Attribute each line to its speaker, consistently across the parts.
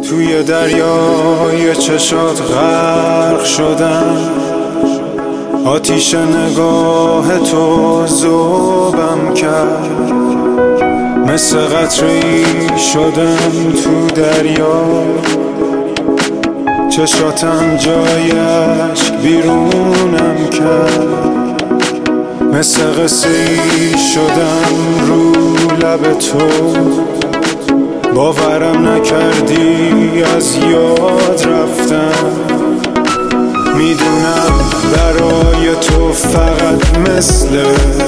Speaker 1: توی دریای چشات غرق شدم، آتیش نگاه تو ذوبم کرد، مثل قطره‌ای شدم تو دریا، چشاتم جای اشک بیرونم کرد، مثل قصه‌ای شدم رو لب تو، باورم نکردی از یاد رفتم، میدونم برای تو فقط مثل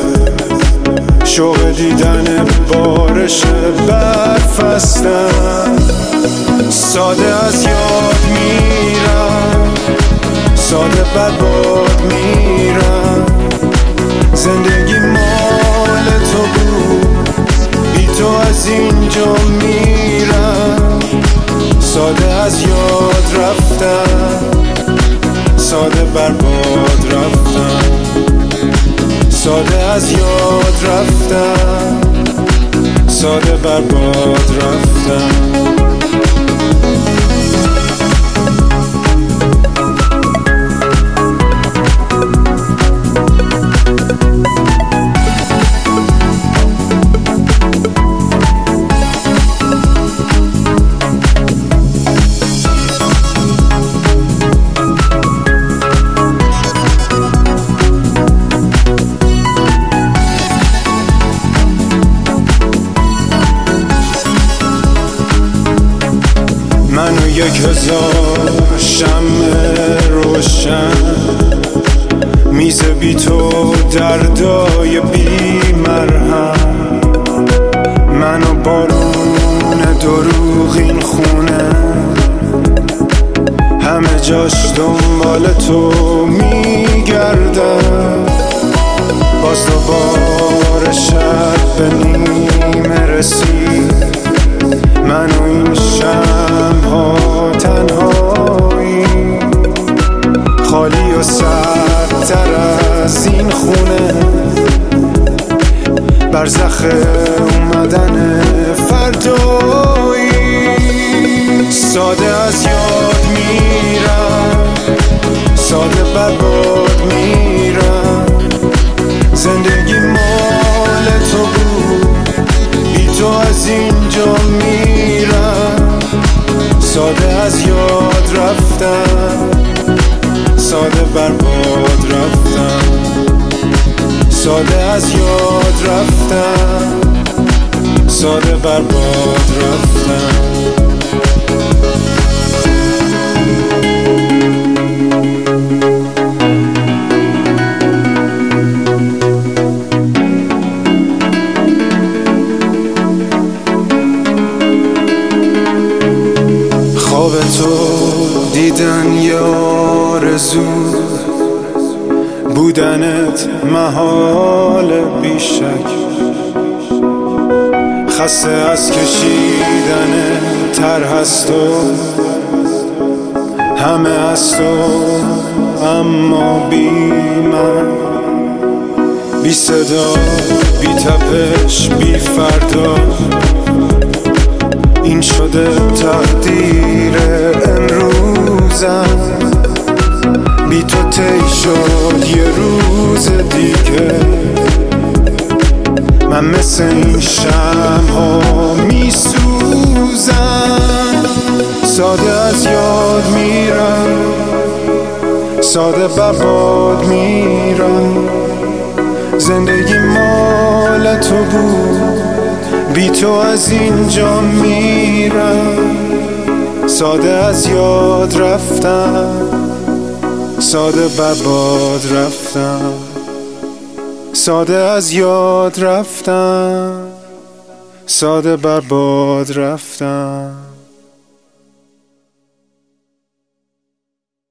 Speaker 1: شوق دیدن بارش برف هستم، ساده از یاد میرم، ساده برباد میرم، زندگی مال تو بود، بی تو از اینجا میرم، ساده از یاد رفتم، ساده برباد رفتم، ساده از یاد رفتم، ساده برباد رفتم. منو 1000 شمع روشن، میز بی تو دردای بی مرهم، منو بارون دروغین خونه، همه جاش دنبال تو میگردم، باز دوباره شب به نیمه رسید، من و این شمع‌ها تنهایی، خالی و سردتر از این خونه، برزخ اومدن فردایی، ساده از یاد میرم، ساده برباد میرم، زندگی مال تو بود، بی تو از اینجا میرم، ساده از یاد رفتم، ساده برباد رفتم، ساده از یاد رفتم، ساده برباد رفتم. خواب تو دیدن یه آرزو، بودنت محال بیشک، خسته از کشیدن طرح هست و همه از تو، اما بی من، بی صدا، بی تپش، بی فردا، این شده تقدیر امروزم، بی تو تی شد یه روز دیگه، من مثل این شمع‌ها میسوزم، ساده از یاد میرم، ساده برباد میرم، زندگی مال تو بود، بی تو از اینجا میرم، ساده از یاد رفتم، ساده برباد رفتم، ساده از یاد رفتم، ساده برباد رفتم.